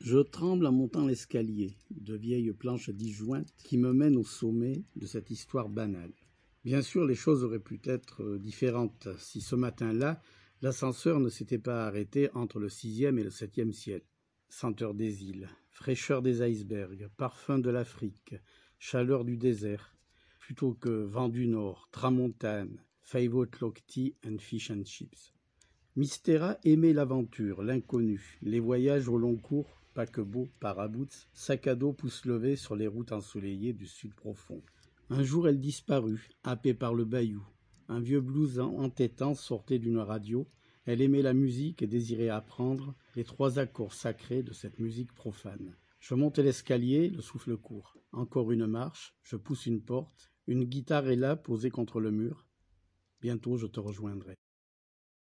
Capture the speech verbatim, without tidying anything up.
Je tremble en montant l'escalier, de vieilles planches disjointes qui me mènent au sommet de cette histoire banale. Bien sûr, les choses auraient pu être différentes si ce matin-là, l'ascenseur ne s'était pas arrêté entre le sixième et le septième ciel. Senteur des îles, fraîcheur des icebergs, parfum de l'Afrique, chaleur du désert, plutôt que vent du nord, tramontane, five o'clock tea and fish and chips. Mystera aimait l'aventure, l'inconnu, les voyages au long cours, paquebots, paraboots, sac à dos pouce levé sur les routes ensoleillées du sud profond. Un jour elle disparut, happée par le bayou. Un vieux blues entêtant sortait d'une radio. Elle aimait la musique et désirait apprendre les trois accords sacrés de cette musique profane. Je monte l'escalier, le souffle court. Encore une marche, je pousse une porte. Une guitare est là, posée contre le mur. Bientôt je te rejoindrai.